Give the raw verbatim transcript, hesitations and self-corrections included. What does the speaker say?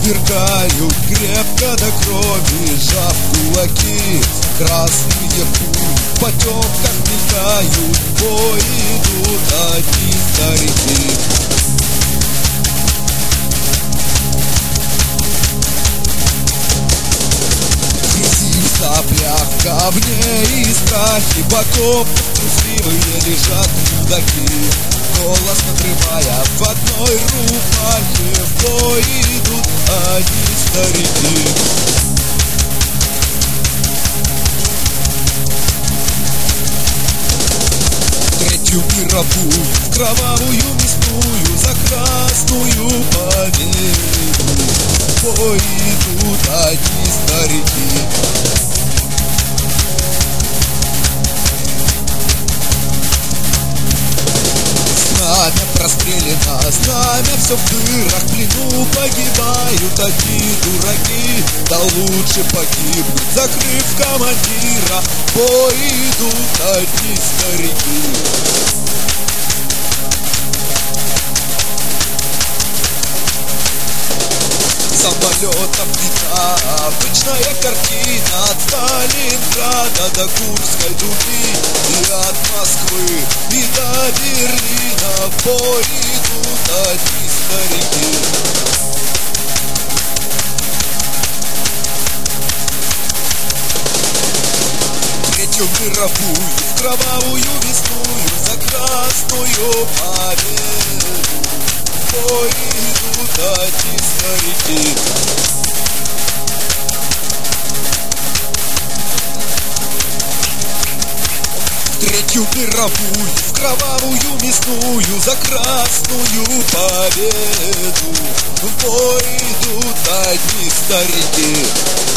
Сверкают крепко до крови, сжав кулаки. Красные пули в потемках мелькают, в бой идут одни старики. В соплях, говне и страхе боков трусливые лежат мудаки. Голос надрывая в одной рубахе, в бой идут одни старики. Третью мировую, кровавую мясную, за красную победу в бой идут одни старики. Знамя прострелено, знамя все в дырах, в плену погибают одни дураки. Да лучше погибнуть, закрыв командира, в бой идут одни старики. Самолетом лета, обычная картина, от Сталинграда до Курской дуги, и от Москвы, и до Берлина, в бой идут одни старики. Третью мировую, в кровавую весную, за красную победу в бой идут одни старики. Третью мировую, в кровавую мясную, за красную победу в бой идут одни старики.